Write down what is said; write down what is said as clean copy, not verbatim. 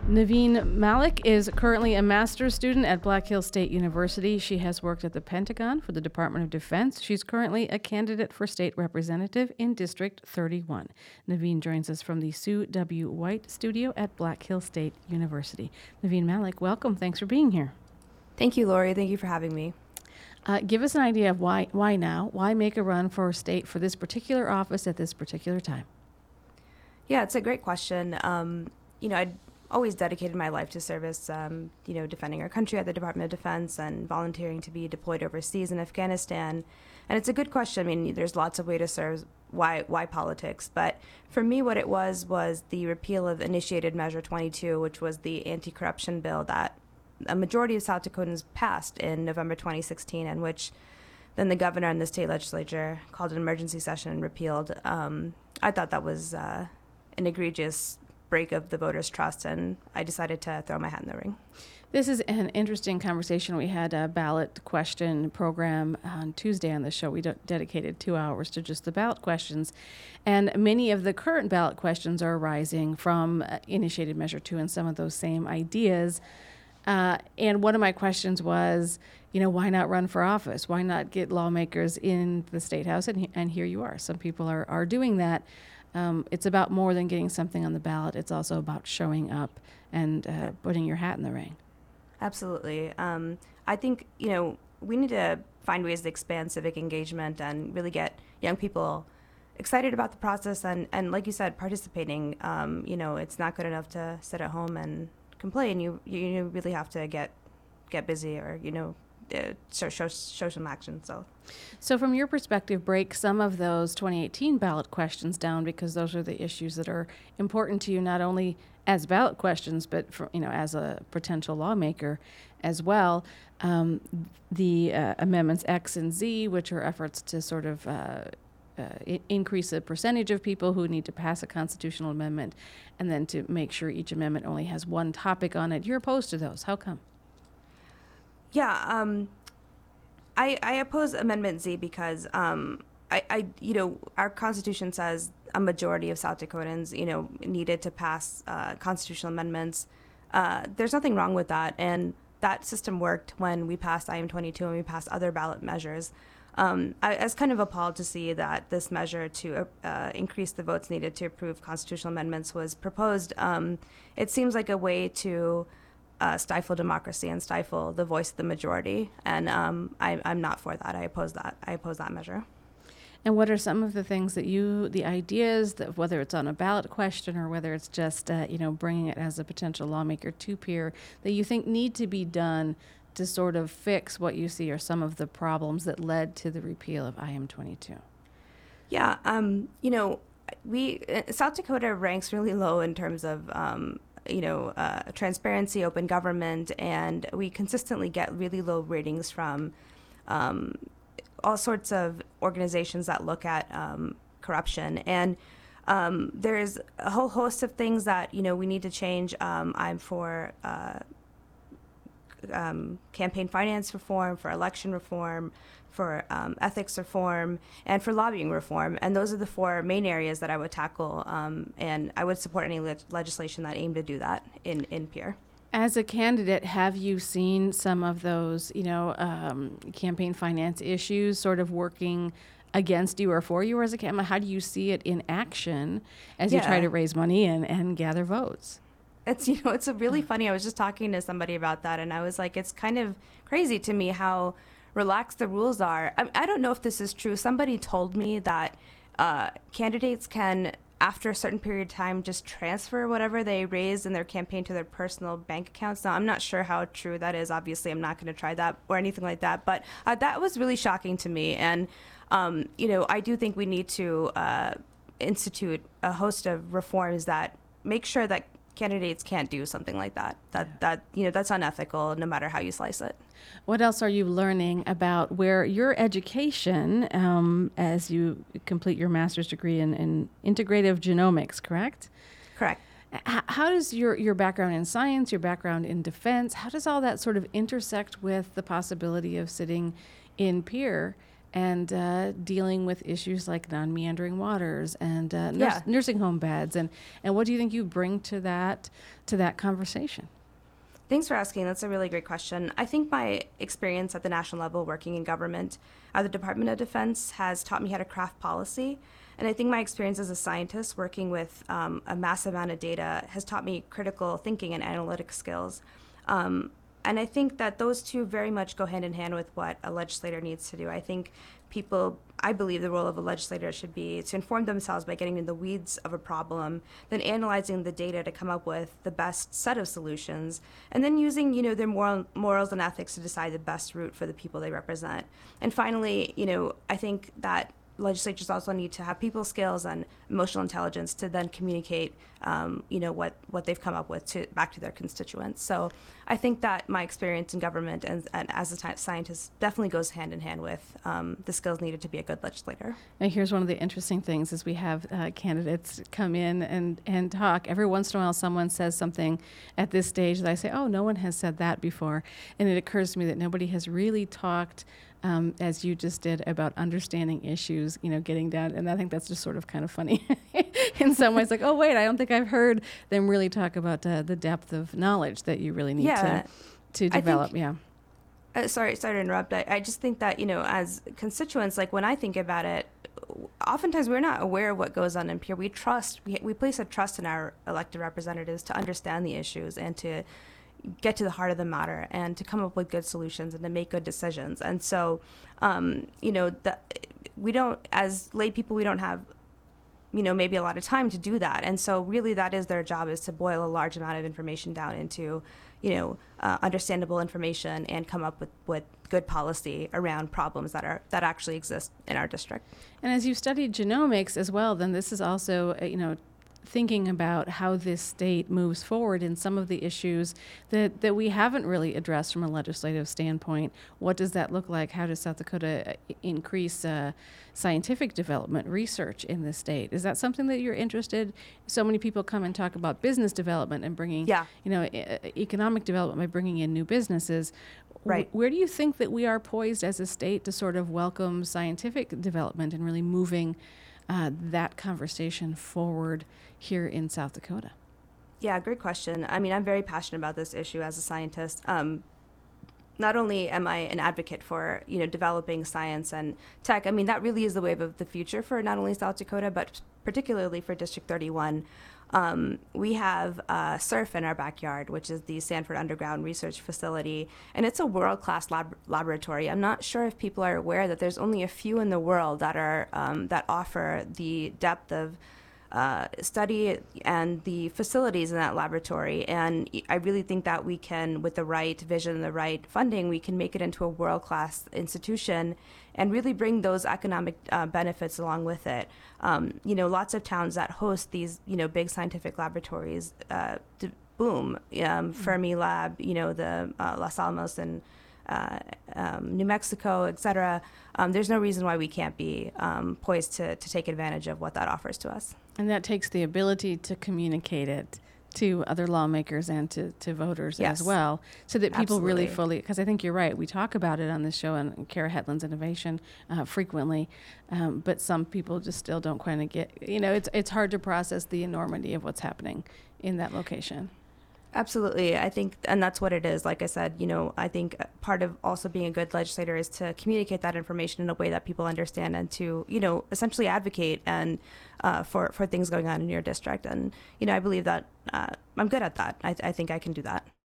Naveen Malik is currently a master's student at Black Hills State University. She has worked at the Pentagon for the Department of Defense. She's currently a candidate for state representative in District 31. Naveen joins us from the Sue W. White studio at Black Hills State University. Naveen Malik, welcome. Thanks for being here. Thank you, Lori. Thank you for having me. Give us an idea of why now? Why make a run for state for this particular office at this particular time? Yeah, it's a great question. I'd always dedicated my life to service, defending our country at the Department of Defense and volunteering to be deployed overseas in Afghanistan. And it's a good question. I mean, there's lots of ways to serve. Why politics? But for me, what it was the repeal of Initiated Measure 22, which was the anti-corruption bill that a majority of South Dakotans passed in November 2016, and which then the governor and the state legislature called an emergency session and repealed. I thought that was an egregious break of the voters' trust, and I decided to throw my hat in the ring. This is an interesting conversation. We had a ballot question program on Tuesday on the show. We dedicated 2 hours to just the ballot questions, and many of the current ballot questions are arising from Initiated Measure 2 and some of those same ideas. And one of my questions was, why not run for office? Why not get lawmakers in the State House? And here you are. Some people are doing that. It's about more than getting something on the ballot. It's also about showing up and putting your hat in the ring. Absolutely. I think, we need to find ways to expand civic engagement and really get young people excited about the process and like you said, participating. It's not good enough to sit at home and complain. You really have to get busy or, show some action. So from your perspective, break some of those 2018 ballot questions down, because those are the issues that are important to you, not only as ballot questions, but as a potential lawmaker as well. The amendments X and Z, which are efforts to sort of increase the percentage of people who need to pass a constitutional amendment, and then to make sure each amendment only has one topic on it. You're opposed to those. How come? Yeah, I oppose Amendment Z because our Constitution says a majority of South Dakotans, needed to pass constitutional amendments. There's nothing wrong with that, and that system worked when we passed IM-22 and we passed other ballot measures. I was kind of appalled to see that this measure to increase the votes needed to approve constitutional amendments was proposed. It seems like a way to stifle democracy and stifle the voice of the majority, and I'm not for that. I oppose that measure. And what are some of the things that the ideas that, whether it's on a ballot question or whether it's just bringing it as a potential lawmaker to peer, that you think need to be done to sort of fix what you see are some of the problems that led to the repeal of IM-22? Yeah, South Dakota ranks really low in terms of transparency, open government, and we consistently get really low ratings from all sorts of organizations that look at corruption. And there's a whole host of things that, we need to change. I'm for campaign finance reform, for election reform, for ethics reform, and for lobbying reform. And those are the four main areas that I would tackle, and I would support any legislation that aimed to do that in peer. As a candidate, have you seen some of those, campaign finance issues sort of working against you or for you as a candidate? How do you see it in action as you try to raise money and gather votes? It's really funny. I was just talking to somebody about that, and I was like, it's kind of crazy to me how relaxed the rules are. I don't know if this is true. Somebody told me that candidates can, after a certain period of time, just transfer whatever they raised in their campaign to their personal bank accounts. Now, I'm not sure how true that is. Obviously, I'm not going to try that or anything like that. But that was really shocking to me. And, I do think we need to institute a host of reforms that make sure that candidates can't do something like that. That's unethical, no matter how you slice it. What else are you learning about where your education, as you complete your master's degree in integrative genomics, correct? Correct. How does your background in science, your background in defense, how does all that sort of intersect with the possibility of sitting in peer and dealing with issues like non-meandering waters and Yeah. nursing home beds. And what do you think you bring to that conversation? Thanks for asking. That's a really great question. I think my experience at the national level working in government at the Department of Defense has taught me how to craft policy. And I think my experience as a scientist working with a massive amount of data has taught me critical thinking and analytic skills. And I think that those two very much go hand in hand with what a legislator needs to do. I believe the role of a legislator should be to inform themselves by getting in the weeds of a problem, then analyzing the data to come up with the best set of solutions, and then using, their morals and ethics to decide the best route for the people they represent. And finally, I think that legislatures also need to have people skills and emotional intelligence to then communicate, what they've come up with back to their constituents. So I think that my experience in government and as a scientist definitely goes hand in hand with the skills needed to be a good legislator. And here's one of the interesting things is we have candidates come in and talk. Every once in a while someone says something at this stage that I say, oh, no one has said that before. And it occurs to me that nobody has really talked as you just did, about understanding issues, getting down. And I think that's just sort of kind of funny in some ways. Like, oh, wait, I don't think I've heard them really talk about the depth of knowledge that you really need to develop. Sorry to interrupt. I just think that, as constituents, like when I think about it, oftentimes we're not aware of what goes on in here. We place a trust in our elected representatives to understand the issues and to get to the heart of the matter and to come up with good solutions and to make good decisions. And so, we don't, as lay people, we don't have, maybe a lot of time to do that. And so really that is their job, is to boil a large amount of information down into, understandable information and come up with good policy around problems that actually exist in our district. And as you've studied genomics as well, then this is also, thinking about how this state moves forward in some of the issues that we haven't really addressed from a legislative standpoint. What does that look like? How does South Dakota increase scientific development, research in this state? Is that something that you're interested? So many people come and talk about business development and bringing, economic development by bringing in new businesses. Right. Where do you think that we are poised as a state to sort of welcome scientific development and really moving that conversation forward here in South Dakota? Yeah, great question. I mean, I'm very passionate about this issue as a scientist. Not only am I an advocate for, developing science and tech, I mean, that really is the wave of the future for not only South Dakota, but particularly for District 31. We have SURF in our backyard, which is the Sanford Underground Research Facility, and it's a world-class laboratory. I'm not sure if people are aware that there's only a few in the world that are that offer the depth of study and the facilities in that laboratory. And I really think that we can, with the right vision and the right funding, we can make it into a world-class institution and really bring those economic benefits along with it. Lots of towns that host these, big scientific laboratories boom. Fermilab, the Los Alamos and New Mexico, et cetera. There's no reason why we can't be poised to take advantage of what that offers to us. And that takes the ability to communicate it to other lawmakers and to voters as well, so that people really fully, because I think you're right, we talk about it on this show and Kara Hetland's Innovation frequently, but some people just still don't quite get, it's hard to process the enormity of what's happening in that location. Absolutely. I think, and that's what it is. Like I said, I think part of also being a good legislator is to communicate that information in a way that people understand and to, essentially advocate and for things going on in your district. And, I believe that I'm good at that. I think I can do that.